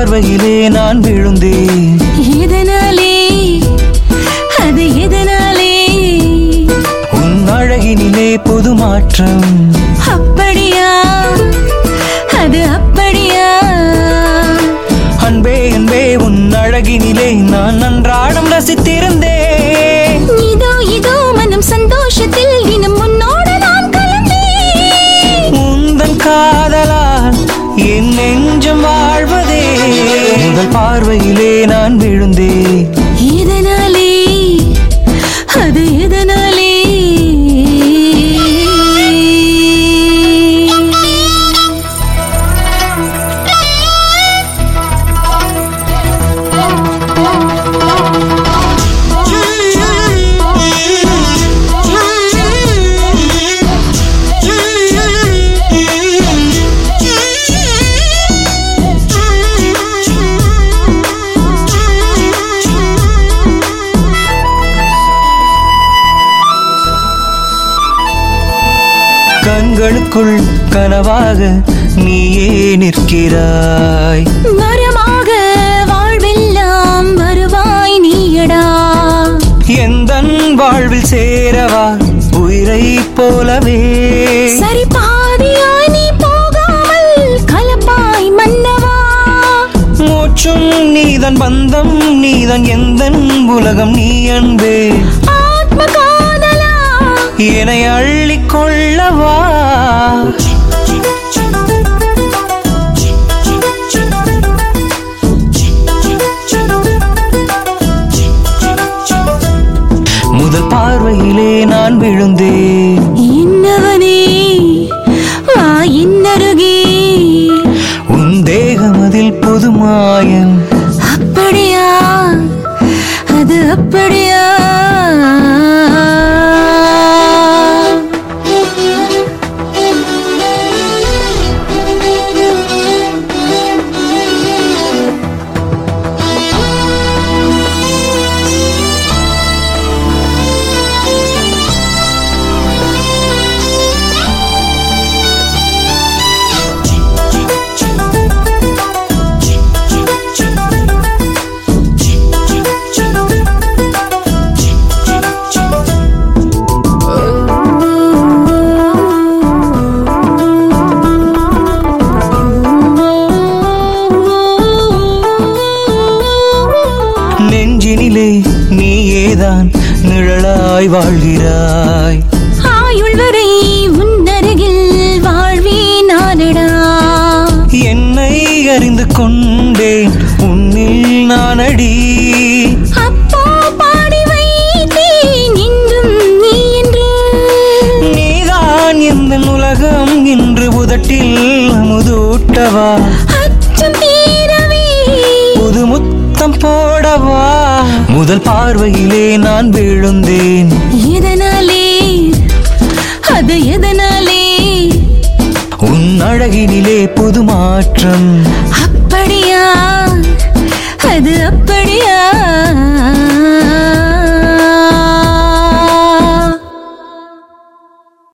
பார்வையிலே நான் விழுந்தேன். எதனாலே அது எதனாலே? உன் அழகினிலே புது மாற்றம். அப்படியா அது அப்படியா? அன்பே அன்பே உன் அழகினிலே நான் நன்றாடம் ரசித்திருந்தேன். இதோ இதோ மனம் சந்தோஷத்தில் தினம் உன்னோடு நான் கலந்தேன். உந்தன் காதலால் என் நெஞ்சம் வாழ்வதே. முதல் பார்வையிலே நான் விழுந்தேன். எதனாலே அது எதனாலே? கண்களுக்குள் கனவாக நீயே நிற்கிறாய். மரமாக வாழ்வெல்லாம் வருவாய் நீயடா. எந்தன் வாழ்வில் சேரவா உயிரை போலவே. சரி பாதியாய் நீ போகாமல் கலப்பாய் மன்னவா. மூச்சும் நீதன் பந்தம் நீதன் எந்தன் உலகம் நீ அன்பே. ஆத்ம காதலா என்னை அள்ளிக் கொள்ளவா. முதல் பார்வையிலே நான் விழுந்தேன். இன்னவனே வா இன்னருகே. உன் தேகம் அதில் புது மாயம். அப்படியா அது அப்படியா? நெஞ்சினிலே நீயேதான் நிழலாய் வாழ்கிறாய். ஆயுள் வரை உன்னருகில் வாழ்வேனானடா. என்னை அறிந்து கொண்டேன் உன்னில் நானடி. அப்போ பாடி வைத்தேன் இன்றும் நீ என்று. நீதான் எந்த உலகம் இன்று உதட்டில் அமுதூட்டவா. அச்சம் தீரவே புது முத்தம் போடவா. முதல் பார்வையிலே நான் விழுந்தேன். எதனாலே அது எதனாலே? உன் அழகினிலே புது மாற்றம். அப்படியா அது